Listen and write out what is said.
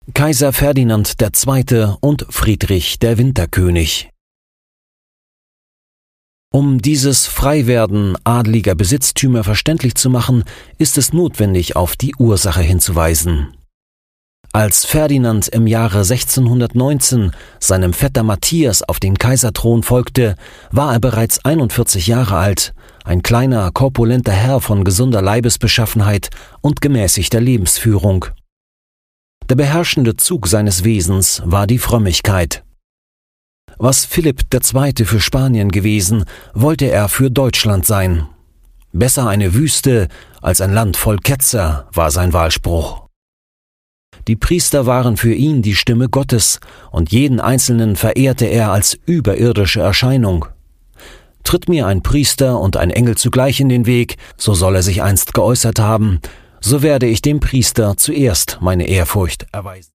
Kaiser Ferdinand II. Und Friedrich der Winterkönig. Um dieses Freiwerden adliger Besitztümer verständlich zu machen, ist es notwendig, auf die Ursache hinzuweisen. Als Ferdinand im Jahre 1619 seinem Vetter Matthias auf den Kaiserthron folgte, war er bereits 41 Jahre alt, ein kleiner, korpulenter Herr von gesunder Leibesbeschaffenheit und gemäßigter Lebensführung. Der beherrschende Zug seines Wesens war die Frömmigkeit. Was Philipp II. Für Spanien gewesen, wollte er für Deutschland sein. Besser eine Wüste als ein Land voll Ketzer, war sein Wahlspruch. Die Priester waren für ihn die Stimme Gottes, und jeden Einzelnen verehrte er als überirdische Erscheinung. Tritt mir ein Priester und ein Engel zugleich in den Weg, so soll er sich einst geäußert haben, so werde ich dem Priester zuerst meine Ehrfurcht erweisen.